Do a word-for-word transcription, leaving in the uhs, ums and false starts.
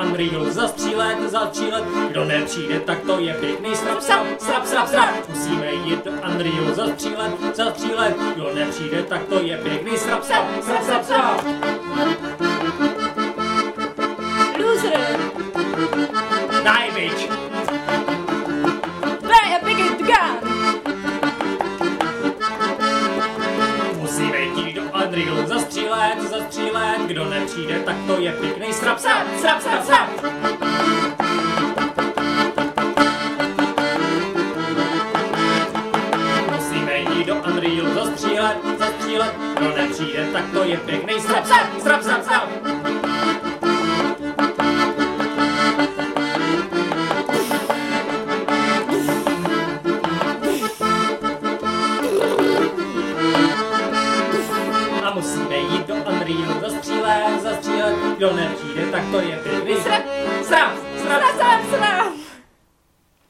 Unreal zastřílet, zastřílet, kdo nepřijde, tak to je pěkný strap, strap, strap, strap, strap. Musíme jít do Unreal zastřílet, zastřílet, kdo nepřijde, tak to je pěkný strap, strap, strap, strap, strap. Loser! Die, bitch! Die, I pick it the gun! Musíme jít do Unreal zastřílet, zastřílet, kdo nepřijde, tak to je pěkný strap, strap, strap, strap, strap. Musíme jít do Unreal zastřílet, zastřílet, kdo nepřijde, tak to je pěkný strap, strap, strap, strap, strap. A musíme jít do Unreal zastřílet, zastřílet, kdo nepřijde, tak to je pěkný strap, strap.